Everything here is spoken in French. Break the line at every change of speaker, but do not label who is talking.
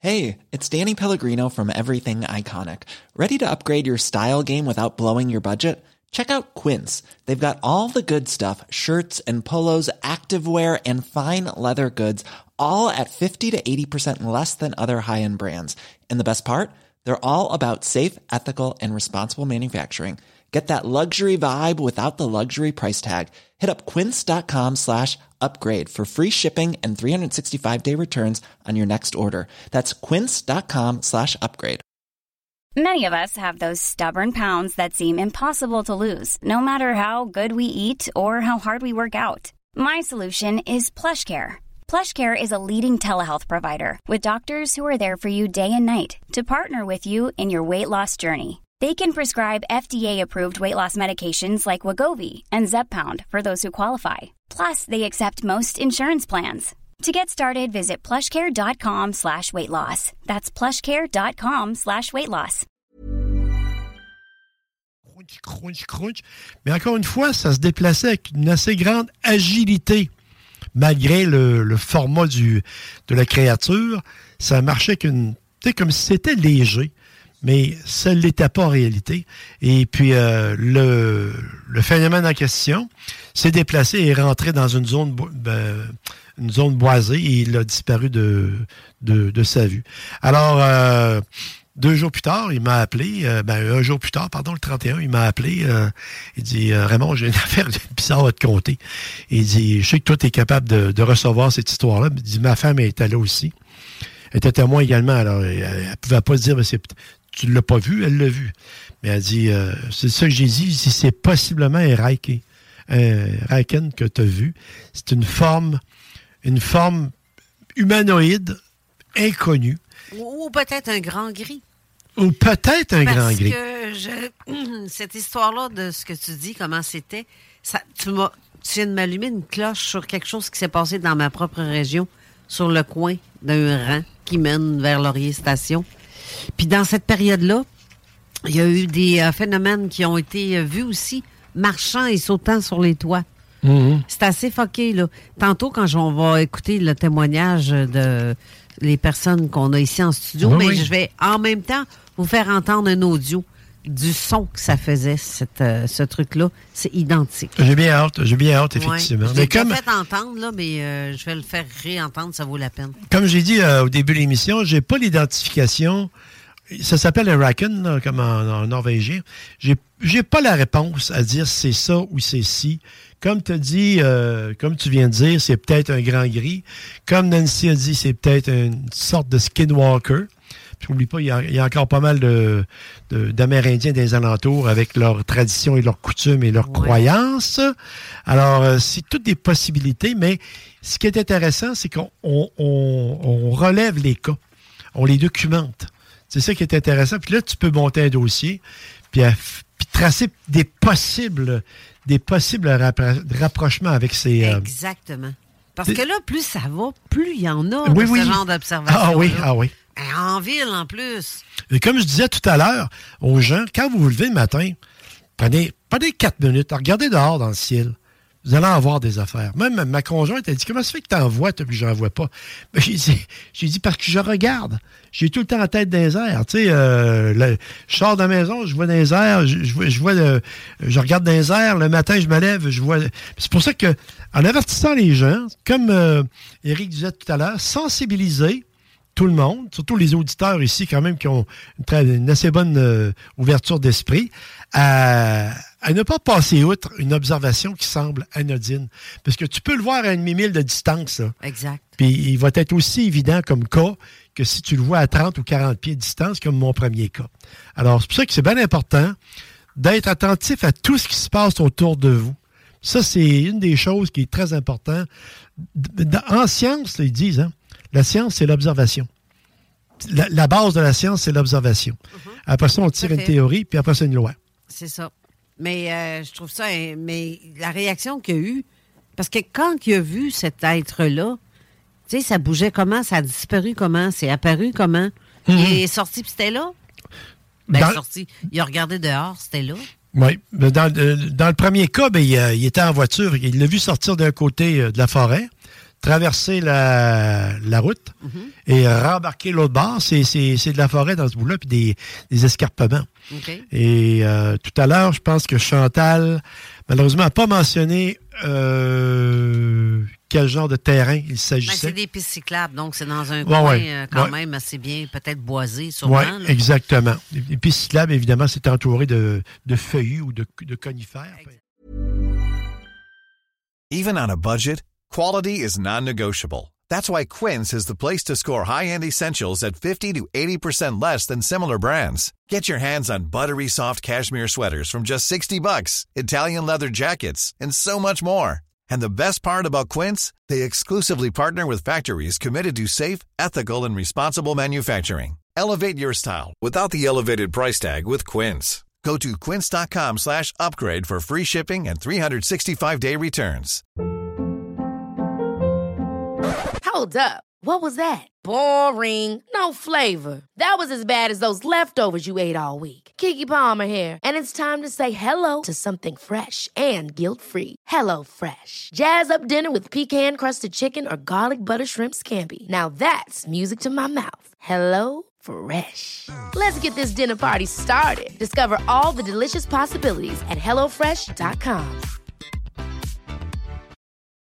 Hey, it's Danny Pellegrino from Everything Iconic. Ready to upgrade your style game without blowing your budget? Check out Quince. They've got all the good stuff, shirts and polos, activewear, and fine leather goods, all at 50 to 80% less than other high-end brands. And the best part? They're all about safe, ethical, and responsible manufacturing. Get that luxury vibe without the luxury price tag. Hit up quince.com/upgrade for free shipping and 365-day returns on your next order. That's quince.com/upgrade.
Many of us have those stubborn pounds that seem impossible to lose, no matter how good we eat or how hard we work out. My solution is PlushCare. PlushCare is a leading telehealth provider with doctors who are there for you day and night to partner with you in your weight loss journey. They can prescribe FDA-approved weight loss medications like Wegovy and Zepbound for those who qualify. Plus, they accept most insurance plans. To get started, visit plushcare.com/weightloss. That's plushcare.com/weightloss.
Crunch. Mais encore une fois, ça se déplaçait avec une assez grande agilité. Malgré le format de la créature, ça marchait comme si c'était léger. Mais ça ne l'était pas en réalité. Et puis, le phénomène en question s'est déplacé et est rentré dans une zone boisée et il a disparu de sa vue. Alors, 2 jours plus tard, il m'a appelé, un jour plus tard, le 31, il m'a appelé, il dit « Raymond, j'ai une affaire bizarre à te conter. » Il dit « Je sais que toi, tu es capable de recevoir cette histoire-là. » Il dit « Ma femme était là aussi. Elle était témoin également, alors elle ne pouvait pas se dire « Tu ne l'as pas vu, elle l'a vu. » Mais elle dit, c'est ça que j'ai dit, c'est possiblement un Reiken que tu as vu. C'est une forme humanoïde inconnue.
Ou peut-être un grand gris.
Parce
que cette histoire-là de ce que tu dis, comment c'était, tu viens de m'allumer une cloche sur quelque chose qui s'est passé dans ma propre région, sur le coin d'un rang qui mène vers Laurier Station. Puis dans cette période-là, il y a eu des phénomènes qui ont été vus aussi, marchant et sautant sur les toits. Mm-hmm. C'est assez fucké, là. Tantôt, quand on va écouter le témoignage de les personnes qu'on a ici en studio, je vais en même temps vous faire entendre un audio du son que ça faisait, ce truc-là. C'est identique.
J'ai bien hâte, effectivement.
Je l'ai fait entendre, là, mais je vais le faire réentendre, ça vaut la peine.
Comme j'ai dit au début de l'émission, j'ai pas l'identification. Ça s'appelle un Reiken, là, comme en norvégien. J'ai pas la réponse à dire c'est ça ou c'est ci. Comme tu viens de dire, c'est peut-être un grand gris. Comme Nancy a dit, c'est peut-être une sorte de skinwalker. Puis n'oublie pas, il y a encore pas mal d'Amérindiens des alentours avec leurs traditions et leurs coutumes et leurs croyances. Alors, c'est toutes des possibilités, mais ce qui est intéressant, c'est qu'on relève les cas. On les documente. C'est ça qui est intéressant. Puis là, tu peux monter un dossier, puis tracer des possibles rapprochements avec ces...
Exactement. Parce que là, plus ça va, plus il y en a de ce genre d'observation.
Ah oui.
En ville, en plus.
Et comme je disais tout à l'heure aux gens, quand vous vous levez le matin, prenez 4 minutes, regardez dehors dans le ciel. Vous allez en voir des affaires. Même ma conjointe, elle dit, comment ça fait que tu en vois, toi, puis j'en vois pas? Ben, j'ai dit, parce que je regarde. J'ai tout le temps la tête dans les airs. Tu sais, je sors de la maison, je vois dans les airs, je regarde dans les airs, le matin, je me lève, je vois. C'est pour ça que, en avertissant les gens, comme Éric disait tout à l'heure, sensibiliser tout le monde, surtout les auditeurs ici, quand même, qui ont une assez bonne ouverture d'esprit, à ne pas passer outre une observation qui semble anodine. Parce que tu peux le voir à 1/2 mille de distance. Là.
Exact.
Puis il va être aussi évident comme cas que si tu le vois à 30 ou 40 pieds de distance, comme mon premier cas. Alors, c'est pour ça que c'est bien important d'être attentif à tout ce qui se passe autour de vous. Ça, c'est une des choses qui est très importante. En science, ils disent, la science, c'est l'observation. La base de la science, c'est l'observation. Mm-hmm. Après ça, on tire une théorie, puis après ça, une loi.
C'est ça. Mais je trouve ça... Mais la réaction qu'il y a eu... Parce que quand il a vu cet être-là, tu sais, ça bougeait comment, ça a disparu comment, c'est apparu comment. Mm-hmm. Il est sorti, puis c'était là. Sorti. Il a regardé dehors, c'était là.
Oui. Dans le premier cas, il était en voiture. Il l'a vu sortir d'un côté de la forêt. traverser la route et rembarquer l'autre bord. C'est de la forêt dans ce bout-là, puis des escarpements.
Okay.
Et tout à l'heure, je pense que Chantal, malheureusement, n'a pas mentionné quel genre de terrain il s'agissait.
C'est des pistes cyclables, donc c'est dans un coin quand même assez bien, peut-être boisé, sûrement.
Oui, exactement. Les pistes cyclables, évidemment, c'est entouré de feuillus ou de conifères.
Even on a budget, quality is non-negotiable. That's why Quince is the place to score high-end essentials at 50 to 80% less than similar brands. Get your hands on buttery soft cashmere sweaters from just $60, Italian leather jackets, and so much more. And the best part about Quince, they exclusively partner with factories committed to safe, ethical, and responsible manufacturing. Elevate your style without the elevated price tag with Quince. Go to quince.com/upgrade for free shipping and 365-day returns.
Hold up. What was that? Boring. No flavor. That was as bad as those leftovers you ate all week. Keke Palmer here, and it's time to say hello to something fresh and guilt-free. Hello Fresh. Jazz up dinner with pecan-crusted chicken or garlic butter shrimp scampi. Now that's music to my mouth. Hello Fresh. Let's get this dinner party started. Discover all the delicious possibilities at HelloFresh.com.